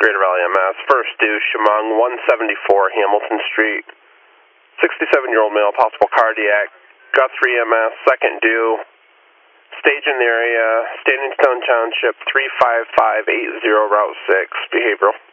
Greater Valley MS. First due, Chemung, 174 Hamilton Street. 67-year-old male, possible cardiac. Guthrie MS. Second due, stage in the area, Standing Stone Township, 35580, Route 6, behavioral.